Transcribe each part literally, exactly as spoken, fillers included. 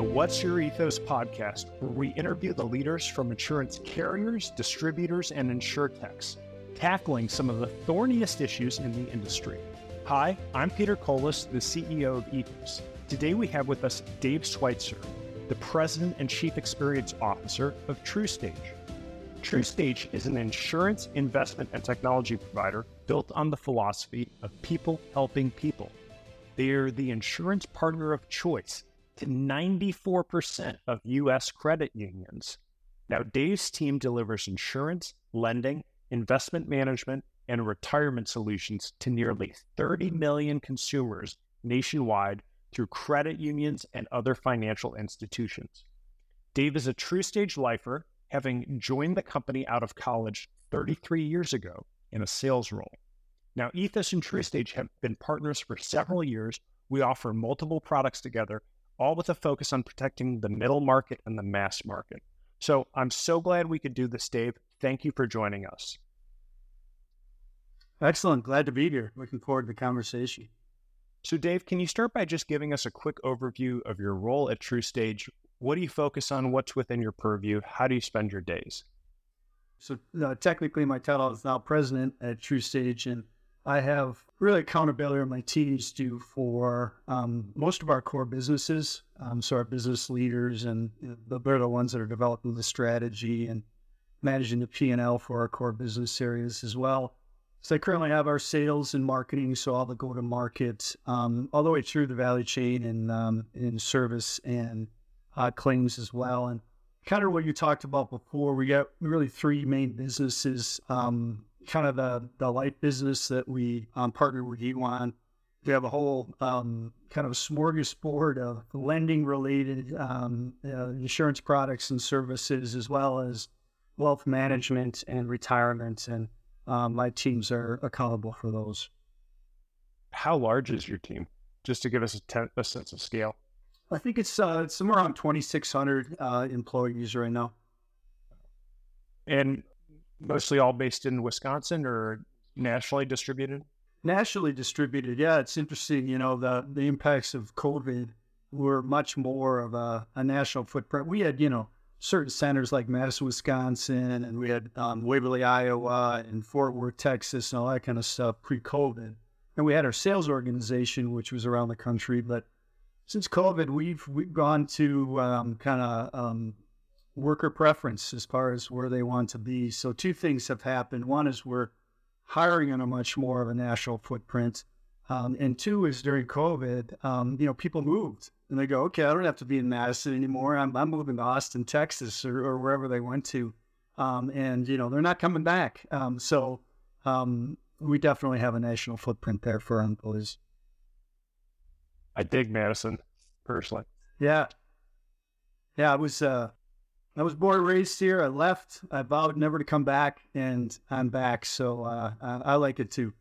What's Your Ethos podcast, where we interview the leaders from insurance carriers, distributors, and insurtechs, tackling some of the thorniest issues in the industry. Hi, I'm Peter Colas, the C E O of Ethos. Today we have with us Dave Schweitzer, the President and Chief Experience Officer of TruStage. TruStage is an insurance, investment, and technology provider built on the philosophy of people helping people. They are the insurance partner of choice to ninety-four percent of U S credit unions. Now, Dave's team delivers insurance, lending, investment management, and retirement solutions to nearly thirty million consumers nationwide through credit unions and other financial institutions. Dave is a TruStage lifer, having joined the company out of college thirty-three years ago in a sales role. Now, Ethos and TruStage have been partners for several years. We offer multiple products together, all with a focus on protecting the middle market and the mass market. So I'm so glad we could do this, Dave. Thank you for joining us. Excellent. Glad to be here. Looking forward to the conversation. So Dave, can you start by just giving us a quick overview of your role at TruStage? What do you focus on? What's within your purview? How do you spend your days? So uh, technically my title is now president at TruStage, and I have really accountability on my teams do for um, most of our core businesses. Um, so our business leaders, and you know, they're the ones that are developing the strategy and managing the P and L for our core business areas as well. So I currently have our sales and marketing, so all the go-to-market, um, all the way through the value chain and um, in service and uh, claims as well. And kind of what you talked about before, we got really three main businesses. Um, kind of the, the life business that we um, partner with you on. We have a whole um, kind of smorgasbord of lending-related um, uh, insurance products and services, as well as wealth management and retirement. And um, my teams are accountable for those. How large is your team? Just to give us a, ten, a sense of scale. I think it's, uh, it's somewhere around twenty-six hundred uh, employees right now. And mostly all based in Wisconsin or nationally distributed? Nationally distributed, yeah. It's interesting, you know, the, the impacts of COVID were much more of a, a national footprint. We had, you know, certain centers like Madison, Wisconsin, and we had um, Waverly, Iowa, and Fort Worth, Texas, and all that kind of stuff pre-COVID. And we had our sales organization, which was around the country. But since COVID, we've we've gone to um, kind of um, worker preference as far as where they want to be. So two things have happened. One is we're hiring on a much more of a national footprint. Um, and two is during COVID, um, you know, people moved and they go, okay, I don't have to be in Madison anymore. I'm, I'm moving to Austin, Texas, or, or wherever they went to. Um, and, you know, they're not coming back. Um, so um, we definitely have a national footprint there for our employees. I dig Madison, personally. Yeah. Yeah, I was, uh, I was born and raised here. I left. I vowed never to come back, and I'm back. So uh, I, I like it too.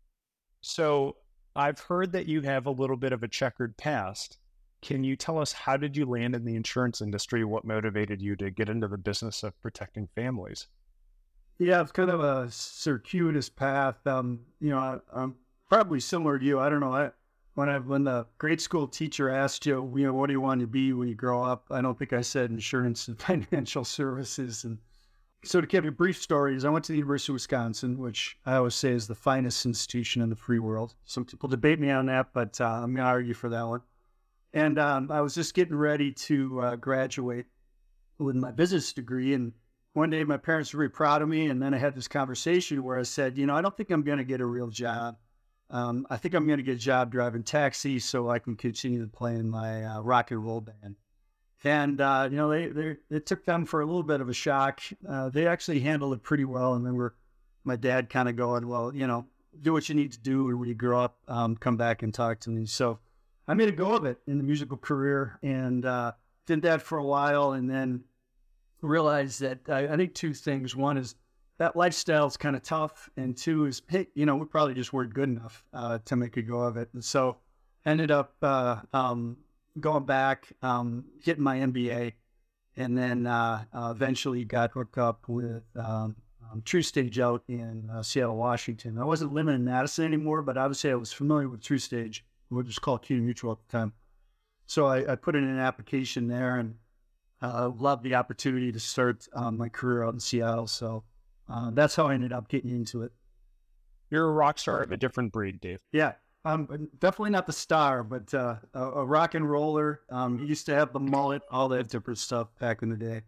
So I've heard that you have a little bit of a checkered past. Can you tell us, how did you land in the insurance industry? What motivated you to get into the business of protecting families? Yeah, it's kind of a circuitous path. Um, you know, I, I'm probably similar to you. I don't know. I, When I when the grade school teacher asked you, you know, what do you want to be when you grow up? I don't think I said insurance and financial services. And so to give you a brief story, is I went to the University of Wisconsin, which I always say is the finest institution in the free world. Some people debate me on that, but uh, I'm going to argue for that one. And um, I was just getting ready to uh, graduate with my business degree. And one day my parents were very proud of me. And then I had this conversation where I said, you know, I don't think I'm going to get a real job. Um, I think I'm going to get a job driving taxis so I can continue to play in my uh, rock and roll band. And, uh, you know, they, they, it took them for a little bit of a shock. Uh, they actually handled it pretty well. And then we're, my dad kind of going, well, you know, do what you need to do, or when you grow up, um, come back and talk to me. So I made a go of it in the musical career, and uh, did that for a while, and then realized that I, I think two things. One is that lifestyle is kind of tough. And two is, hey, you know, we probably just weren't good enough uh, to make a go of it. And so ended up uh, um, going back, um, getting my M B A, and then uh, uh, eventually got hooked up with um, um, TruStage out in uh, Seattle, Washington. I wasn't living in Madison anymore, but obviously I was familiar with TruStage, which was called CUNA Mutual at the time. So I, I put in an application there and uh, loved the opportunity to start um, my career out in Seattle. So uh, that's how I ended up getting into it. You're a rock star of a different breed, Dave. Yeah, I'm definitely not the star, but uh, a, a rock and roller. Um, he used to have the mullet, all that different stuff back in the day.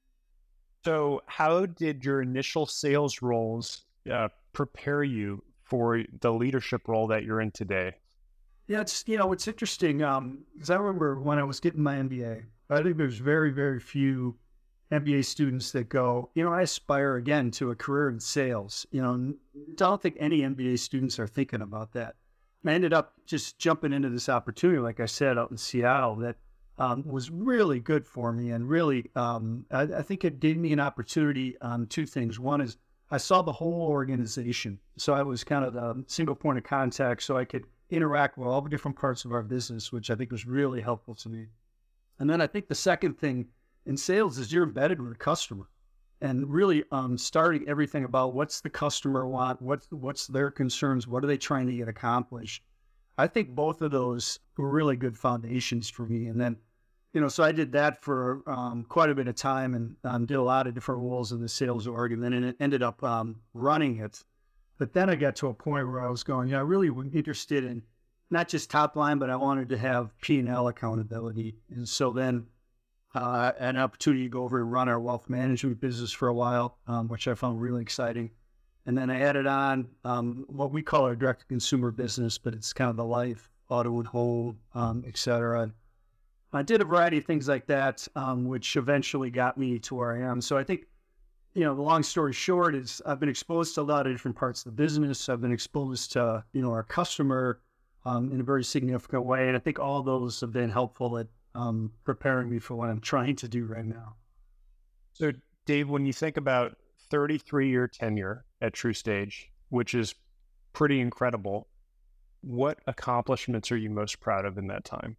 So how did your initial sales roles uh, prepare you for the leadership role that you're in today? Yeah, it's, you know, it's interesting. Um, because I remember when I was getting my M B A, I think there's very, very few M B A students that go, you know, I aspire again to a career in sales. You know, I don't think any M B A students are thinking about that. I ended up just jumping into this opportunity, like I said, out in Seattle, that um, was really good for me. And really, um, I, I think it gave me an opportunity on two things. One is I saw the whole organization. So I was kind of the single point of contact, so I could interact with all the different parts of our business, which I think was really helpful to me. And then I think the second thing in sales is you're embedded with a customer, and really um, starting everything about what's the customer want, what's, what's their concerns, what are they trying to get accomplished. I think both of those were really good foundations for me. And then, you know, so I did that for um, quite a bit of time and um, did a lot of different roles in the sales org, and then it ended up um, running it. But then I got to a point where I was going, yeah, I really was interested in not just top line, but I wanted to have P and L accountability. And so then uh, an opportunity to go over and run our wealth management business for a while, um, which I found really exciting. And then I added on um, what we call our direct-to-consumer business, but it's kind of the life, auto and home, um, et cetera. And I did a variety of things like that, um, which eventually got me to where I am. So I think, you know, the long story short is I've been exposed to a lot of different parts of the business. I've been exposed to, you know, our customer um, in a very significant way. And I think all those have been helpful at um, preparing me for what I'm trying to do right now. So Dave, when you think about thirty-three year tenure at TruStage, which is pretty incredible, what accomplishments are you most proud of in that time?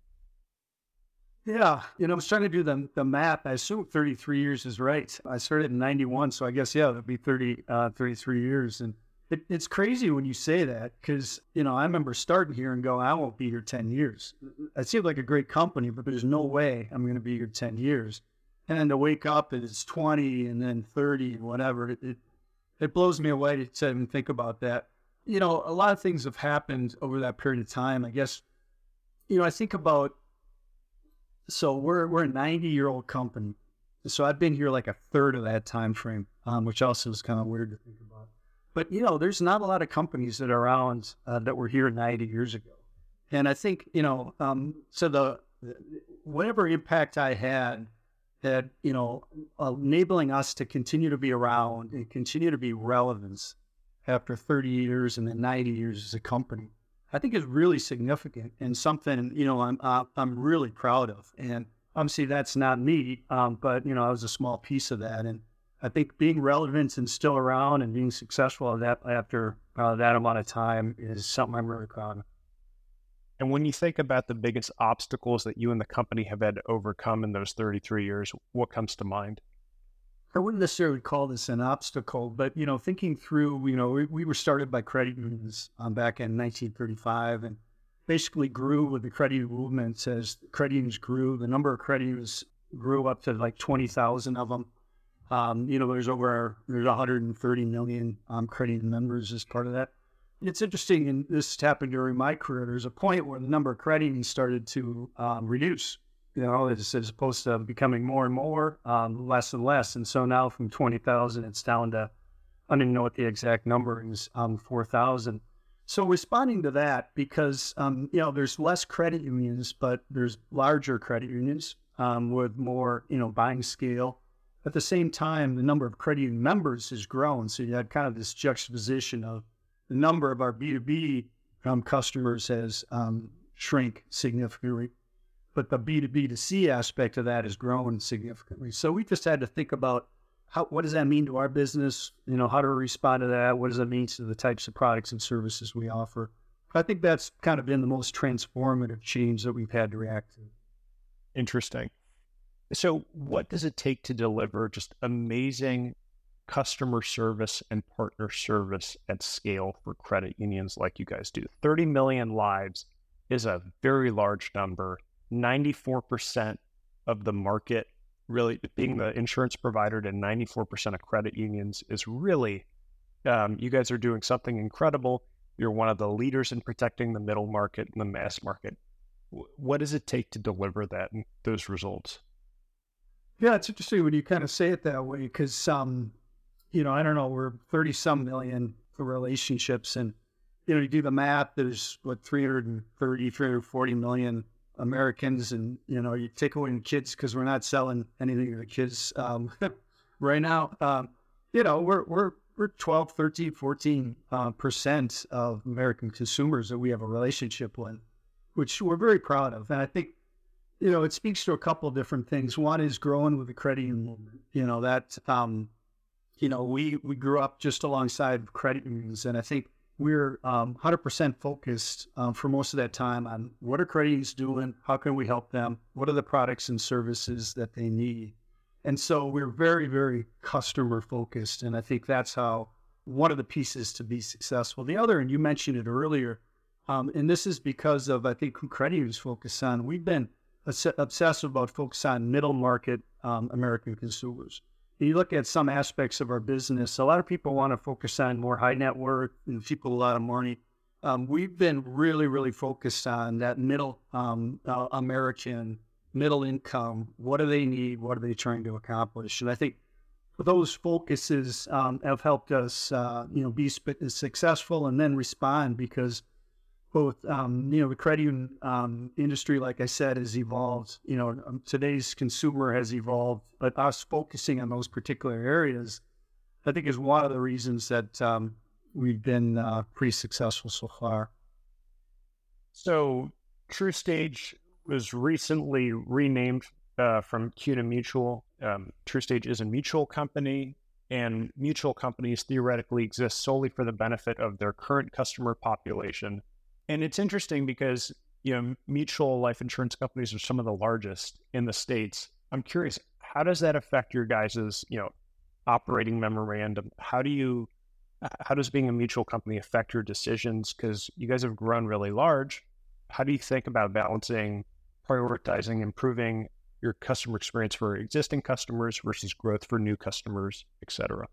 Yeah, you know, I was trying to do the, the math. I assume thirty-three years is right. I started in ninety-one, so I guess, yeah, that'd be thirty, uh, thirty-three years. And it, it's crazy when you say that because, you know, I remember starting here and going, I won't be here ten years. It seemed like a great company, but there's no way I'm going to be here ten years. And then to wake up and it's twenty and then thirty and whatever, it, it, it blows me away to even think about that. You know, a lot of things have happened over that period of time. I guess, you know, I think about, so we're we're a ninety year old company. So I've been here like a third of that time frame, um, which also is kind of weird to think about. But, you know, there's not a lot of companies that are around uh, that were here ninety years ago. And I think, you know, um, so the whatever impact I had, that, you know, enabling us to continue to be around and continue to be relevant after thirty years and then ninety years as a company, I think is really significant and something, you know, I'm uh, I'm really proud of. And obviously that's not me, um, but, you know, I was a small piece of that. And I think being relevant and still around and being successful at that after uh, that amount of time is something I'm really proud of. And when you think about the biggest obstacles that you and the company have had to overcome in those thirty-three years, what comes to mind? I wouldn't necessarily call this an obstacle, but, you know, thinking through, you know, we, we were started by credit unions um, back in nineteen thirty-five and basically grew with the credit union movement. As credit unions grew, the number of credit unions grew up to like twenty thousand of them. Um, you know, there's over, there's one hundred thirty million um, credit union members as part of that. It's interesting, and this happened during my career, there's a point where the number of credit unions started to um, reduce. You know, as, as opposed to becoming more and more, um, less and less. And so now from twenty thousand, it's down to, I don't even know what the exact number is, um, four thousand. So responding to that, because, um, you know, there's less credit unions, but there's larger credit unions um, with more, you know, buying scale. At the same time, the number of credit union members has grown. So you had kind of this juxtaposition of the number of our B two B um, customers has um, shrink significantly, but the B two B to C aspect of that has grown significantly. So we just had to think about how, what does that mean to our business? You know, how do we respond to that? What does it mean to the types of products and services we offer? I think that's kind of been the most transformative change that we've had to react to. Interesting. So what does it take to deliver just amazing customer service and partner service at scale for credit unions like you guys do? thirty million lives is a very large number. ninety-four percent of the market, really being the insurance provider to ninety-four percent of credit unions is really, um, you guys are doing something incredible. You're one of the leaders in protecting the middle market and the mass market. What does it take to deliver that and those results? Yeah, it's interesting when you kind of say it that way because, um, you know, I don't know, we're thirty some million for relationships. And, you know, you do the math, there's what, three hundred thirty, three hundred forty million Americans. And, you know, you take away the kids because we're not selling anything to the kids um, right now. Um, you know, we're, we're, we're twelve, thirteen, fourteen uh, percent of American consumers that we have a relationship with, which we're very proud of. And I think, you know, it speaks to a couple of different things. One is growing with the credit union movement. You know, that, um, you know, we, we grew up just alongside credit unions. And I think we're um, one hundred percent focused um, for most of that time on what are credit unions doing? How can we help them? What are the products and services that they need? And so we're very, very customer focused. And I think that's how one of the pieces to be successful. The other, and you mentioned it earlier, um, and this is because of, I think, who credit unions focus on. We've been obsessive about focus on middle market um, American consumers. And you look at some aspects of our business, a lot of people want to focus on more high net worth and people with a lot of money. Um, we've been really, really focused on that middle um, uh, American, middle income. What do they need? What are they trying to accomplish? And I think those focuses um, have helped us, uh, you know, be sp- successful and then respond because both, um, you know, the credit union um, industry, like I said, has evolved. You know, um, today's consumer has evolved, but us focusing on those particular areas, I think, is one of the reasons that um, we've been uh, pretty successful so far. So, TruStage was recently renamed uh, from CUNA Mutual. Um, TruStage is a mutual company, and mutual companies theoretically exist solely for the benefit of their current customer population. And it's interesting because, you know, mutual life insurance companies are some of the largest in the States. I'm curious, how does that affect your guys's, you know, operating memorandum? How do you, how does being a mutual company affect your decisions? Because you guys have grown really large. How do you think about balancing, prioritizing, improving your customer experience for existing customers versus growth for new customers, et cetera?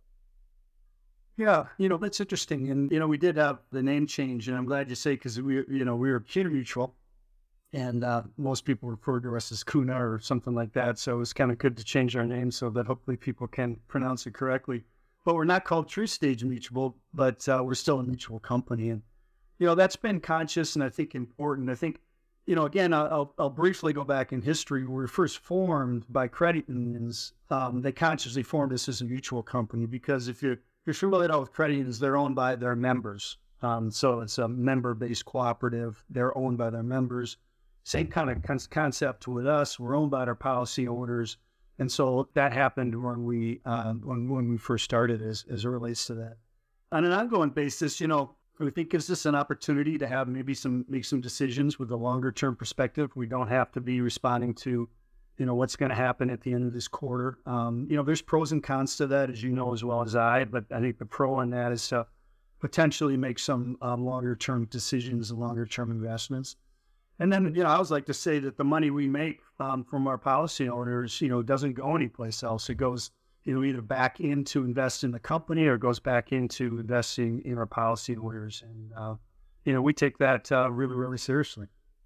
Yeah, you know, that's interesting. And, you know, we did have the name change, and I'm glad you say, because we, you know, we were CUNA Mutual, and uh, most people refer to us as CUNA or something like that. So it was kind of good to change our name so that hopefully people can pronounce it correctly. But we're not called TruStage Mutual, but uh, we're still a mutual company. And, you know, that's been conscious and I think important. I think, you know, again, I'll, I'll briefly go back in history. We were first formed by credit unions. Um, they consciously formed us as a mutual company because if you You're familiar with credit unions, they're owned by their members. Um, so it's a member-based cooperative. They're owned by their members. Same kind of con- concept with us. We're owned by our policy owners. And so that happened when we uh, when, when we first started as, as it relates to that. On an ongoing basis, you know, we think gives us an opportunity to have maybe some make some decisions with a longer-term perspective. We don't have to be responding to you know, what's going to happen at the end of this quarter. Um, you know, there's pros and cons to that, as you know, as well as I, but I think the pro in that is to potentially make some um, longer term decisions and longer term investments. And then, you know, I always like to say that the money we make um, from our policy owners, you know, doesn't go anyplace else. It goes, you know, either back in to invest in the company or goes back into investing in our policy owners. And, uh, you know, we take that uh, really, really seriously.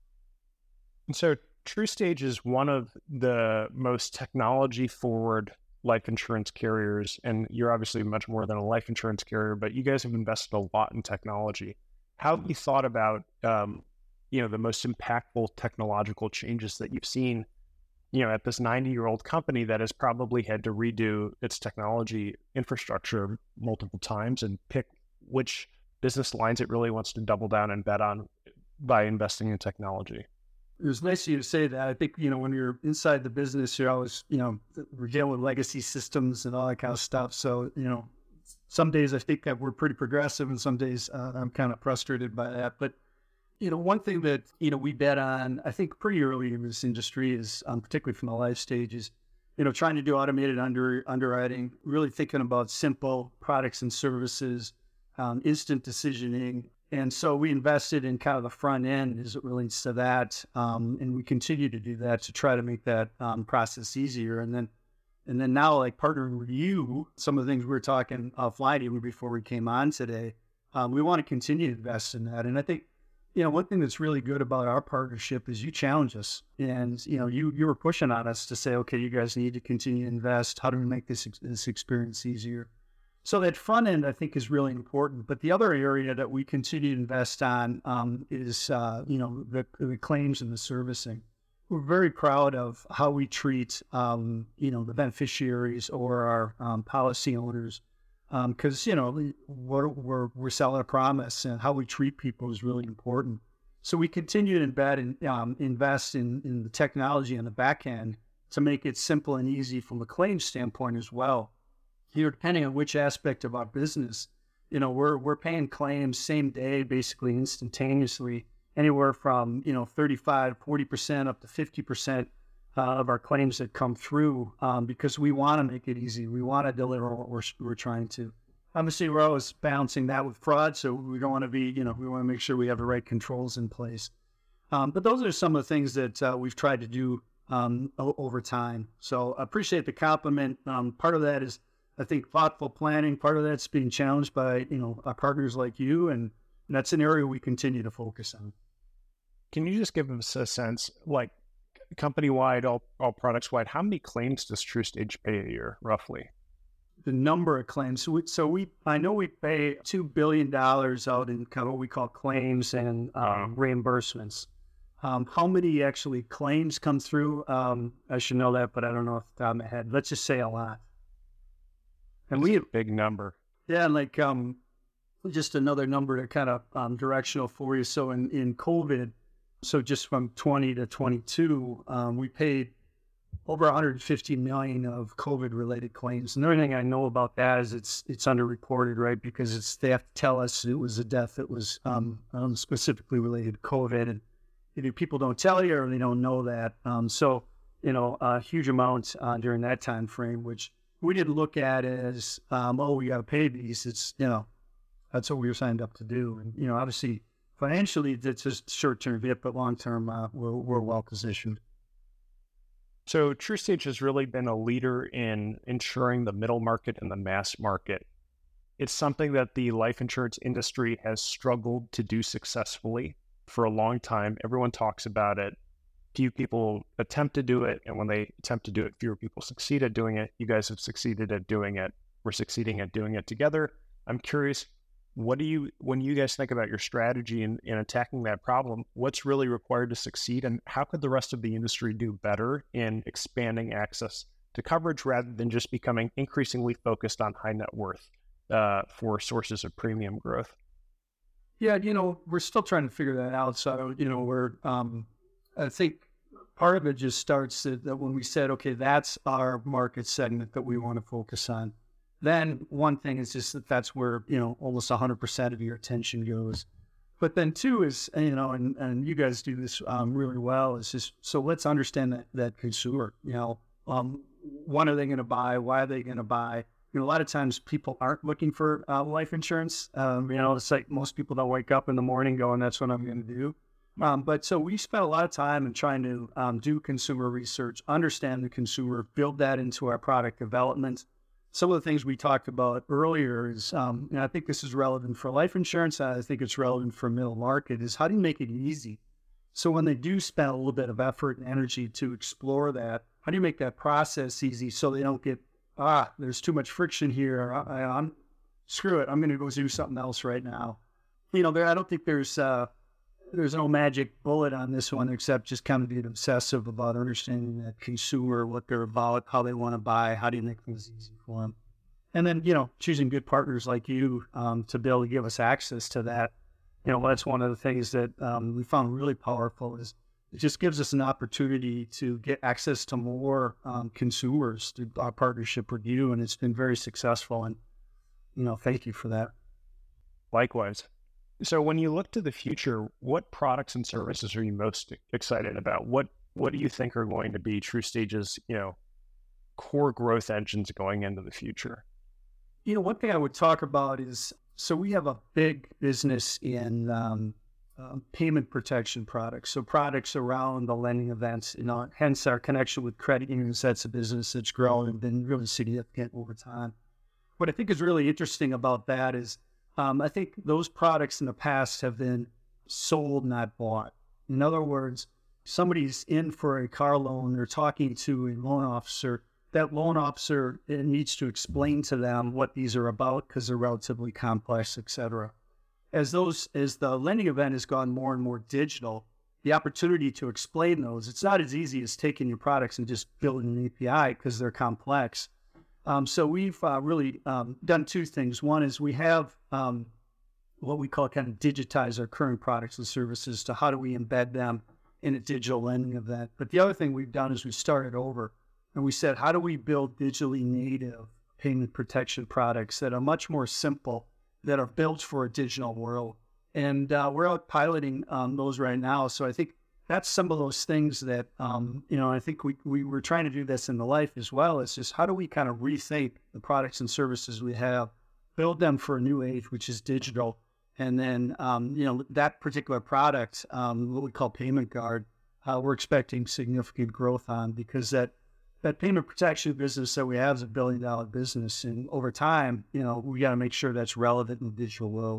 And so TruStage is one of the most technology-forward life insurance carriers, and you're obviously much more than a life insurance carrier, but you guys have invested a lot in technology. How have you thought about, um, you know, the most impactful technological changes that you've seen, you know, at this ninety-year-old company that has probably had to redo its technology infrastructure multiple times and pick which business lines it really wants to double down and bet on by investing in technology? It was nice of you to say that. I think, you know, when you're inside the business, you're always, you know, we're dealing with legacy systems and all that kind of stuff. So, you know, some days I think that we're pretty progressive and some days uh, I'm kind of frustrated by that. But, you know, one thing that, you know, we bet on, I think pretty early in this industry is, um, particularly from the life stages, you know, trying to do automated under underwriting, really thinking about simple products and services, um, instant decisioning, And so we invested in kind of the front end as it relates to that. Um, and we continue to do that to try to make that um, process easier. And then, and then now, like partnering with you, some of the things we were talking offline even before we came on today, um, we want to continue to invest in that. And I think, you know, one thing that's really good about our partnership is you challenge us, and you know, you you were pushing on us to say, okay, you guys need to continue to invest. How do we make this this experience easier? So that front end, I think, is really important. But the other area that we continue to invest on um, is, uh, you know, the, the claims and the servicing. We're very proud of how we treat, um, you know, the beneficiaries or our um, policy owners, because, um, you know, we're, we're, we're selling a promise, and how we treat people is really important. So we continue to embed and um, invest in, in the technology on the back end to make it simple and easy from a claims standpoint as well. You know, depending on which aspect of our business, you know, we're we're paying claims same day, basically instantaneously, anywhere from, you know, thirty-five, forty percent up to fifty percent uh, of our claims that come through, um, because we want to make it easy. We want to deliver what we're, we're trying to. Obviously, we're always balancing that with fraud, so we don't want to be, you know, we want to make sure we have the right controls in place. Um, but those are some of the things that uh, we've tried to do um, o- over time. So I appreciate the compliment. Um, part of that is, I think, thoughtful planning. Part of that's being challenged by, you know, our partners like you, and that's an area we continue to focus on. Can you just give us a sense, like company-wide, all, all products-wide, how many claims does TruStage pay a year, roughly? The number of claims. So we, so we I know we pay two billion dollars out in kind of what we call claims and um, reimbursements. Um, how many actually claims come through? Um, I should know that, but I don't know off the top of my head. Let's just say a lot. And That's we a big number. Yeah, and like um, just another number to kind of um, directional for you. So in, in COVID, so just from twenty to twenty-two, um, we paid over one hundred fifty million of COVID-related claims. And the only thing I know about that is it's it's underreported, right? Because it's they have to tell us it was a death that was um, um, specifically related to COVID, and either people don't tell you or they don't know that. Um, so you know, a huge amount uh, during that time frame, which we didn't look at as, um, oh, we got to pay these. It's, you know, that's what we were signed up to do. And, you know, obviously, financially, it's just short-term hit, but long-term, uh, we're, we're well-positioned. So TruStage has really been a leader in ensuring the middle market and the mass market. It's something that the life insurance industry has struggled to do successfully for a long time. Everyone talks about it. Few people attempt to do it, and when they attempt to do it, fewer people succeed at doing it. You guys have succeeded at doing it. We're succeeding at doing it together. I'm curious, what do you, when you guys think about your strategy in, in attacking that problem, what's really required to succeed, and how could the rest of the industry do better in expanding access to coverage rather than just becoming increasingly focused on high net worth uh, for sources of premium growth? Yeah, you know, we're still trying to figure that out. So, you know, we're, um, I think part of it just starts that, that when we said, okay, that's our market segment that we want to focus on. Then one thing is just that that's where, you know, almost one hundred percent of your attention goes. But then two is, you know, and, and you guys do this um, really well, is just, so let's understand that, that consumer, you know, um, what are they going to buy? Why are they going to buy? You know, a lot of times people aren't looking for uh, life insurance. Um, you know, it's like most people don't wake up in the morning going, that's what I'm going to do. Um, but so we spent a lot of time in trying to um, do consumer research, understand the consumer, build that into our product development. Some of the things we talked about earlier is, um, and I think this is relevant for life insurance, I think it's relevant for middle market, is how do you make it easy? So when they do spend a little bit of effort and energy to explore that, how do you make that process easy so they don't get, ah, there's too much friction here. I, I'm, screw it, I'm going to go do something else right now. You know, there, I don't think there's... Uh, There's no magic bullet on this one, except just kind of being obsessive about understanding that consumer, what they're about, how they want to buy, how do you make things easy for them. And then, you know, choosing good partners like you um, to be able to give us access to that. You know, that's one of the things that um, we found really powerful is it just gives us an opportunity to get access to more um, consumers through our partnership with you. And it's been very successful. And, you know, thank you for that. Likewise. So when you look to the future, what products and services are you most excited about? What what do you think are going to be TruStage's, you know, core growth engines going into the future? You know, one thing I would talk about is So we have a big business in um, uh, payment protection products. So products around the lending events, you know, hence our connection with credit unions. That's a business that's grown and been really significant over time. What I think is really interesting about that is um, I think those products in the past have been sold, not bought. In other words, somebody's in for a car loan, they're talking to a loan officer. That loan officer needs to explain to them what these are about because they're relatively complex, et cetera. As those, as the lending event has gone more and more digital, the opportunity to explain those, it's not as easy as taking your products and just building an A P I because they're complex. Um, so we've uh, really um, done two things. One is we have um, what we call kind of digitize our current products and services to how do we embed them in a digital lending event. But the other thing we've done is we started over and we said, how do we build digitally native payment protection products that are much more simple, that are built for a digital world? And uh, we're out piloting um, those right now. So I think that's some of those things that, um, you know, I think we, we were trying to do this in the life as well. It's just how do we kind of rethink the products and services we have, build them for a new age, which is digital. And then, um, you know, that particular product, um, what we call Payment Guard, uh, we're expecting significant growth on because that, that payment protection business that we have is a billion dollar business. And over time, you know, we got to make sure that's relevant in the digital world.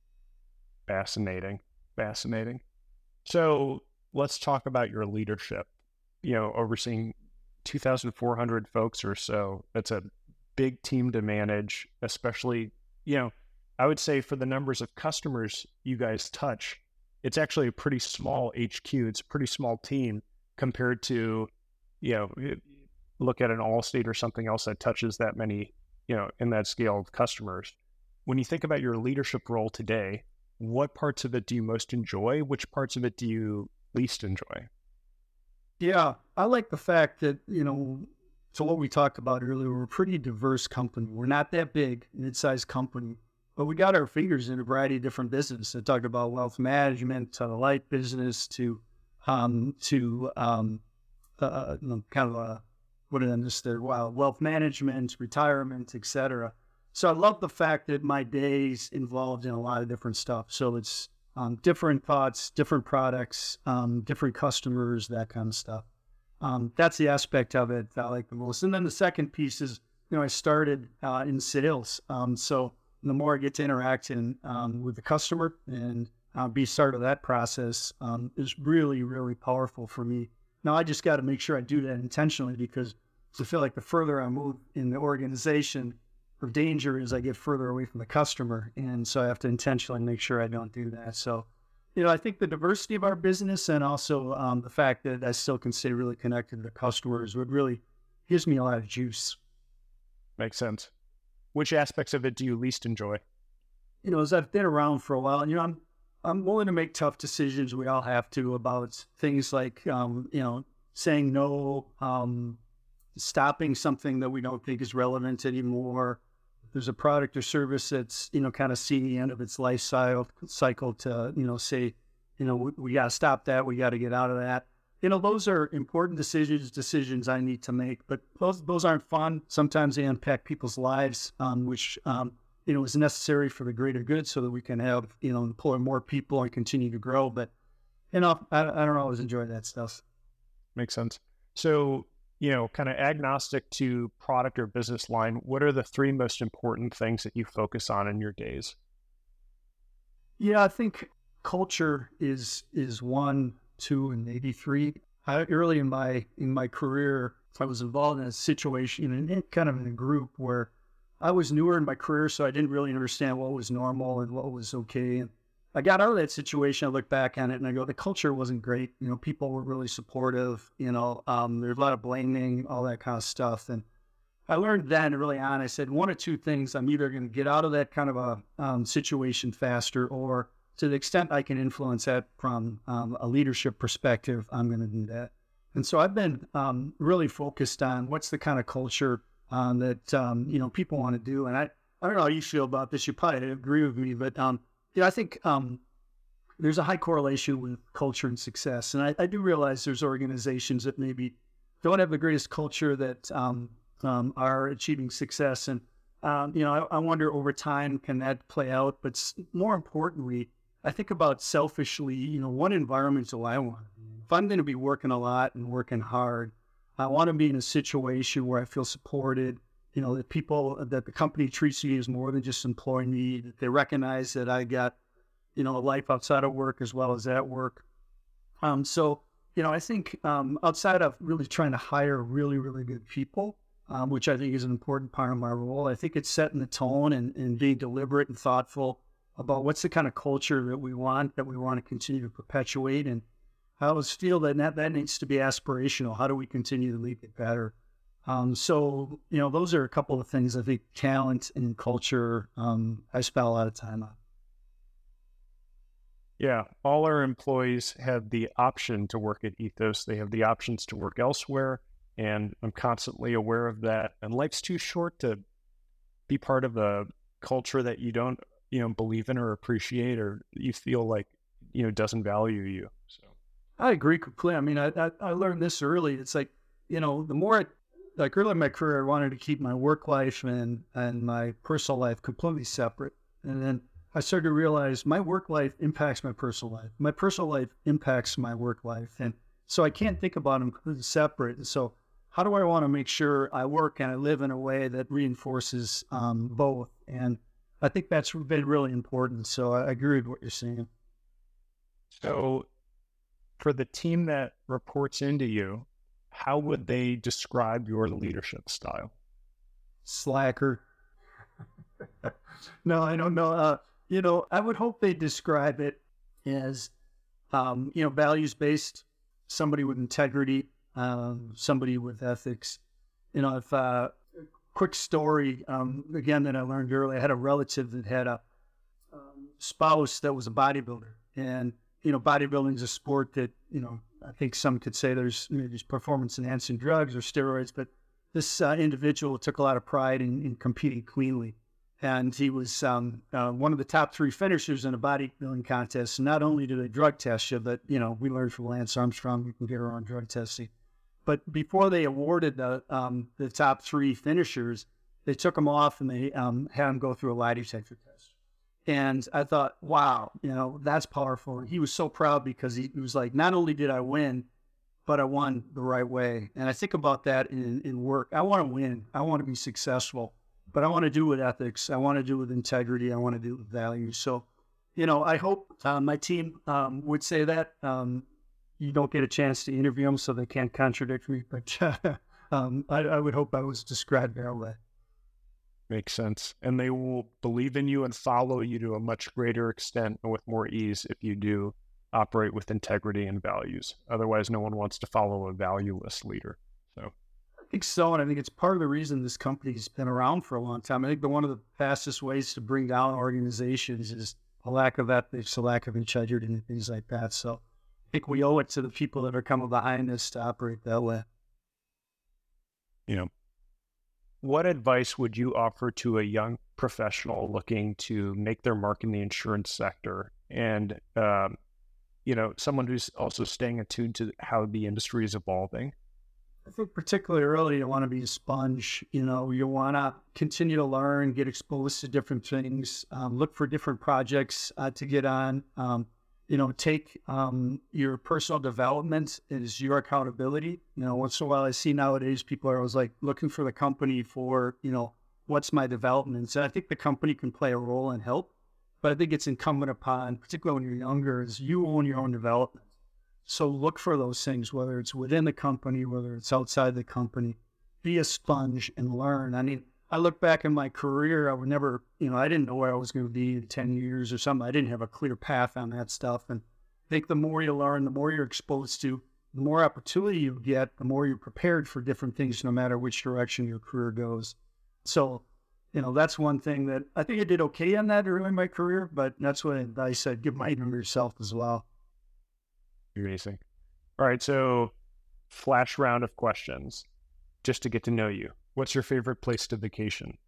Fascinating. Fascinating. So let's talk about your leadership. You know, overseeing two thousand four hundred folks or so. That's a big team to manage, especially, you know, I would say for the numbers of customers you guys touch, it's actually a pretty small H Q. It's a pretty small team compared to, you know, look at an Allstate or something else that touches that many, you know, in that scale of customers. When you think about your leadership role today, what parts of it do you most enjoy? Which parts of it do you least enjoy? Yeah, I like the fact that, you know, so what we talked about earlier, we're a pretty diverse company. We're not that big, mid-sized company, but we got our fingers in a variety of different businesses. I talked about wealth management, to the light business, to um, to um, uh, kind of a, what did I miss there? Wow, wealth management, retirement, et cetera. So I love the fact that my day's involved in a lot of different stuff. So it's um, different thoughts, different products, um, different customers, that kind of stuff. Um, that's the aspect of it that I like the most. And then the second piece is, you know, I started uh, in sales. Um, so the more I get to interact in, um, with the customer and uh, be part of that process um, is really, really powerful for me. Now, I just got to make sure I do that intentionally because I feel like the further I move in the organization, the danger is I get further away from the customer. And so I have to intentionally make sure I don't do that. So, you know, I think the diversity of our business and also um, the fact that I still can stay really connected to the customers would really gives me a lot of juice. Makes sense. Which aspects of it do you least enjoy? You know, as I've been around for a while, and, you know, I'm I'm willing to make tough decisions. We all have to about things like, um, you know, saying no, um, stopping something that we don't think is relevant anymore. There's a product or service that's, you know, kind of seeing the end of its life cycle, cycle to, you know, say, you know, we, we got to stop that. We got to get out of that. You know, those are important decisions, decisions I need to make, but those, those aren't fun. Sometimes they impact people's lives, um, which, um, you know, is necessary for the greater good so that we can have, you know, employ more people and continue to grow. But, you know, I, I don't always enjoy that stuff. Makes sense. So, you know, kind of agnostic to product or business line, what are the three most important things that you focus on in your days? Yeah, I think culture is is one, two, and maybe three. I, early in my in my career, I was involved in a situation, in, in kind of in a group where I was newer in my career, so I didn't really understand what was normal and what was okay. And I got out of that situation. I look back on it and I go, the culture wasn't great. You know, people were really supportive. You know, um, there's a lot of blaming, all that kind of stuff. And I learned then early on, I said, one or two things, I'm either going to get out of that kind of a um, situation faster, or to the extent I can influence that from um, a leadership perspective, I'm going to do that. And so I've been um, really focused on what's the kind of culture um, that, um, you know, people want to do. And I, I don't know how you feel about this. You probably agree with me, but um, yeah, I think um, there's a high correlation with culture and success. And I, I do realize there's organizations that maybe don't have the greatest culture that um, um, are achieving success. And um, you know, I, I wonder over time, can that play out? But s- more importantly, I think about selfishly, you know, what environment do I want? If I'm going to be working a lot and working hard, I want to be in a situation where I feel supported, you know, that people, that the company treats me as more than just employing me, that they recognize that I got, you know, a life outside of work as well as at work. Um, so, you know, I think um, outside of really trying to hire really, really good people, um, which I think is an important part of my role, I think it's setting the tone and, and being deliberate and thoughtful about what's the kind of culture that we want, that we want to continue to perpetuate. And I always feel that that, that needs to be aspirational. How do we continue to make it better? Um, so, you know, those are a couple of things I think talent and culture um, I spend a lot of time on. Yeah, all our employees have the option to work at Ethos. They have the options to work elsewhere, and I'm constantly aware of that. And life's too short to be part of a culture that you don't, you know, believe in or appreciate, or you feel like, you know, doesn't value you. So I agree completely. I mean, I, I, I learned this early. It's like, you know, the more, I, like early in my career, I wanted to keep my work life and, and my personal life completely separate. And then I started to realize my work life impacts my personal life. My personal life impacts my work life. And so I can't think about them completely separate. And so how do I want to make sure I work and I live in a way that reinforces um, both? And I think that's been really important. So I agree with what you're saying. So for the team that reports into you, how would they describe your leadership style? Slacker. No, I don't know. Uh, you know, I would hope they describe it as, um, you know, values-based, somebody with integrity, um, somebody with ethics. You know, if, uh, quick story, um, again, that I learned early, I had a relative that had a um, spouse that was a bodybuilder. And, you know, bodybuilding is a sport that, you know, I think some could say there's, you know, there's performance enhancing drugs or steroids, but this uh, individual took a lot of pride in, in competing cleanly. And he was um, uh, one of the top three finishers in a bodybuilding contest. Not only do they drug test you, but, you know, we learned from Lance Armstrong, you can get around drug testing. But before they awarded the um, the top three finishers, they took them off and they um, had them go through a lie detector test. And I thought, wow, you know, that's powerful. And he was so proud because he, he was like, not only did I win, but I won the right way. And I think about that in, in work. I want to win. I want to be successful. But I want to do it with ethics. I want to do it with integrity. I want to do it with values. So, you know, I hope uh, my team um, would say that. Um, you don't get a chance to interview them, so they can't contradict me. But um, I, I would hope I was described that way. Makes sense. And they will believe in you and follow you to a much greater extent and with more ease if you do operate with integrity and values. Otherwise, no one wants to follow a valueless leader. So. I think so, and I think it's part of the reason this company's been around for a long time. I think that one of the fastest ways to bring down organizations is a lack of ethics, a lack of integrity, and things like that. So I think we owe it to the people that are coming behind us to operate that way. You know, what advice would you offer to a young professional looking to make their mark in the insurance sector, and um, you know, someone who's also staying attuned to how the industry is evolving? I think particularly early, you want to be a sponge. You know, you want to continue to learn, get exposed to different things, um, look for different projects uh, to get on. Um, you know, take um, your personal development as your accountability. You know, once in a while I see nowadays people are always like looking for the company for, you know, what's my development? So I think the company can play a role and help, but I think it's incumbent upon, particularly when you're younger, is you own your own development. So look for those things, whether it's within the company, whether it's outside the company. Be a sponge and learn. I mean, I look back in my career, I would never, you know, I didn't know where I was going to be in ten years or something. I didn't have a clear path on that stuff. And I think the more you learn, the more you're exposed to, the more opportunity you get, the more you're prepared for different things, no matter which direction your career goes. So, you know, that's one thing that I think I did okay on that early in my career, but that's what I said, give mind to yourself as well. Amazing. All right, so flash round of questions just to get to know you. What's your favorite place to vacation?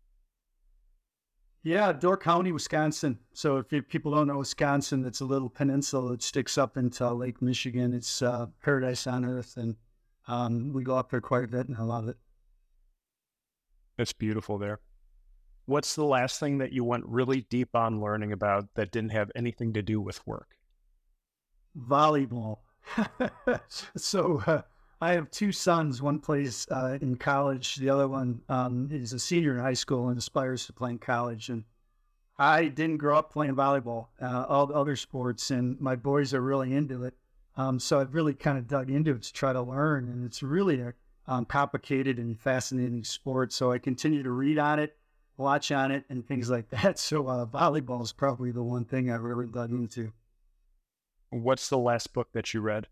Yeah, Door County, Wisconsin. So if you, people don't know Wisconsin, it's a little peninsula that sticks up into Lake Michigan. It's uh, paradise on earth, and um, we go up there quite a bit, and I love it. It's beautiful there. What's the last thing that you went really deep on learning about that didn't have anything to do with work? Volleyball. so uh, I have two sons. One plays uh, in college. The other one um, is a senior in high school and aspires to play in college. And I didn't grow up playing volleyball, uh, all the other sports, and my boys are really into it. Um, so I've really kind of dug into it to try to learn, and it's really a um, complicated and fascinating sport. So I continue to read on it, watch on it, and things like that. So uh, volleyball is probably the one thing I've really dug into. What's the last book that you read?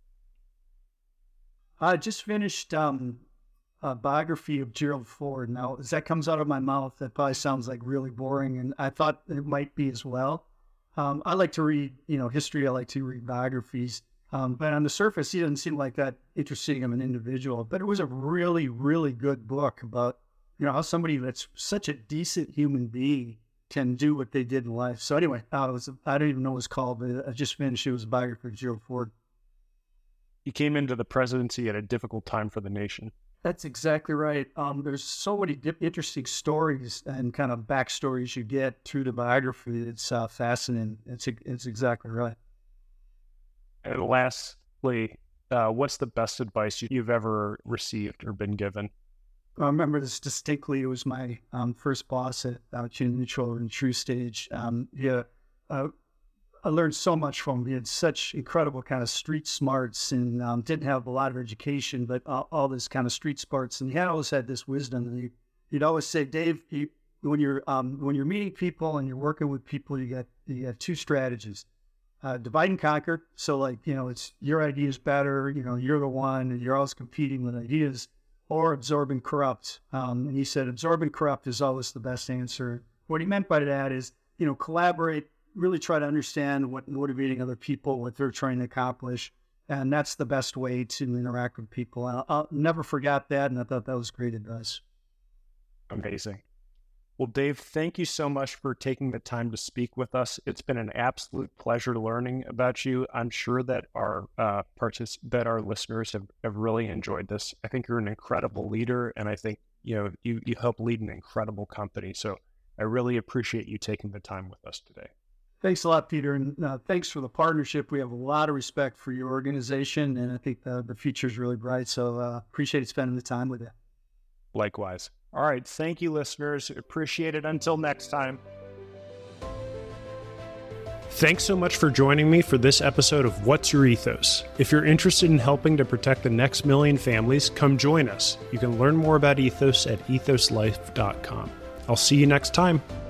I just finished um, a biography of Gerald Ford. Now, as that comes out of my mouth, that probably sounds like really boring, and I thought it might be as well. Um, I like to read, you know, history. I like to read biographies. Um, but on the surface, he doesn't seem like that interesting of an individual. But it was a really, really good book about, you know, how somebody that's such a decent human being can do what they did in life. So anyway, uh, it was, I don't even know what it's called, but I just finished. It was a biography of Gerald Ford. You came into the presidency at a difficult time for the nation. That's exactly right. Um, there's so many dip- interesting stories and kind of backstories you get through the biography. It's uh, fascinating. It's it's exactly right. And lastly, uh, what's the best advice you've ever received or been given? I remember this distinctly. It was my um, first boss at uh, Union Mutual in TruStage. Um, yeah, uh, I learned so much from him. He had such incredible kind of street smarts and um, didn't have a lot of education, but uh, all this kind of street smarts. And he always had this wisdom. And he, he'd always say, Dave, you, when you're um, when you're meeting people and you're working with people, you got you got two strategies: uh, divide and conquer. So, like you know, it's your idea is better. You know, you're the one, and you're always competing with ideas. Or absorb and corrupt. Um, and he said, absorb and corrupt is always the best answer. What he meant by that is, you know, collaborate, really try to understand what motivating other people, what they're trying to accomplish. And that's the best way to interact with people. I'll, I'll never forget that. And I thought that was great advice. Amazing. Well, Dave, thank you so much for taking the time to speak with us. It's been an absolute pleasure learning about you. I'm sure that our uh, partic- that our listeners have, have really enjoyed this. I think you're an incredible leader, and I think you know you you help lead an incredible company. So I really appreciate you taking the time with us today. Thanks a lot, Peter, and uh, thanks for the partnership. We have a lot of respect for your organization, and I think the, the future is really bright. So uh, appreciate spending the time with you. Likewise. All right. Thank you, listeners. Appreciate it. Until next time. Thanks so much for joining me for this episode of What's Your Ethos? If you're interested in helping to protect the next million families, come join us. You can learn more about Ethos at ethos life dot com. I'll see you next time.